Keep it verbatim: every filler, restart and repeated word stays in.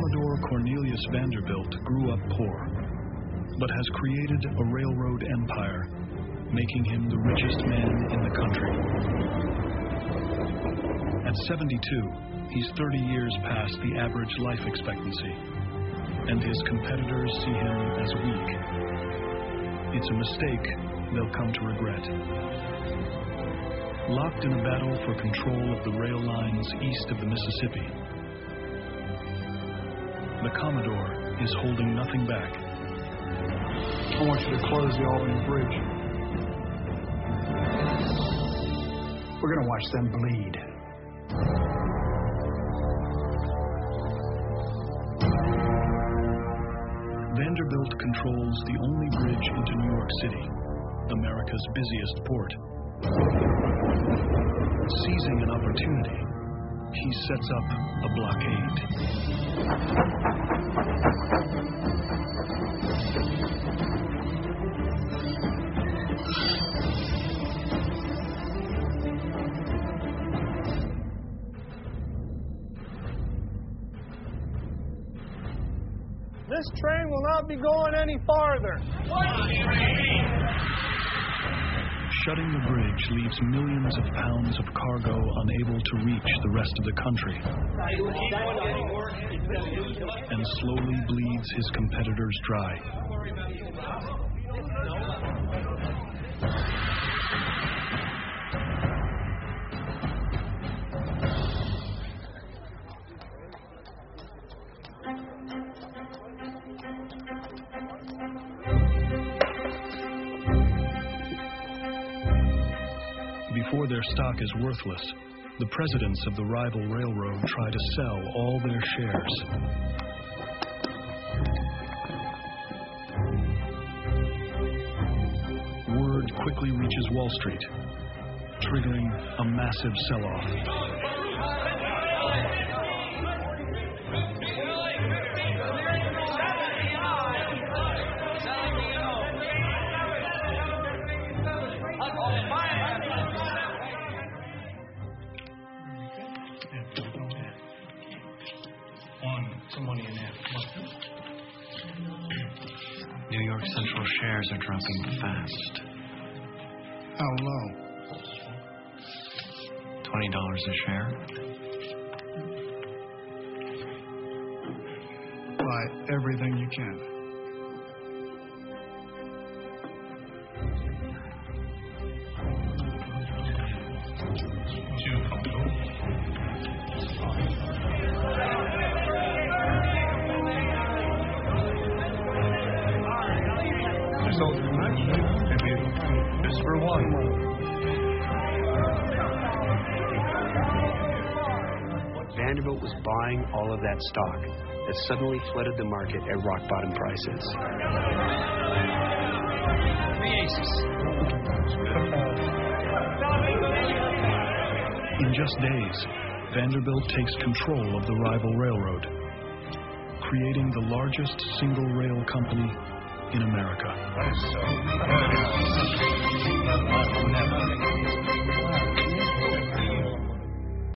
Commodore Cornelius Vanderbilt grew up poor, but has created a railroad empire, making him the richest man in the country. At seventy-two, he's thirty years past the average life expectancy, and his competitors see him as weak. It's a mistake they'll come to regret. Locked in a battle for control of the rail lines east of the Mississippi, the Commodore is holding nothing back. I want you to close the Albany Bridge. We're going to watch them bleed. Vanderbilt controls the only bridge into New York City, America's busiest port. Seizing an opportunity, he sets up a blockade. This train will not be going any farther. Shutting the bridge leaves millions of pounds of cargo unable to reach the rest of the country, and slowly bleeds his competitors dry. Before their stock is worthless, the presidents of the rival railroad try to sell all their shares. Word quickly reaches Wall Street, triggering a massive sell-off. New York Central shares are dropping fast. How low? Twenty dollars a share. Buy everything you can. Just for one. Vanderbilt was buying all of that stock that suddenly flooded the market at rock bottom prices. In just days, Vanderbilt takes control of the rival railroad, creating the largest single rail company in America.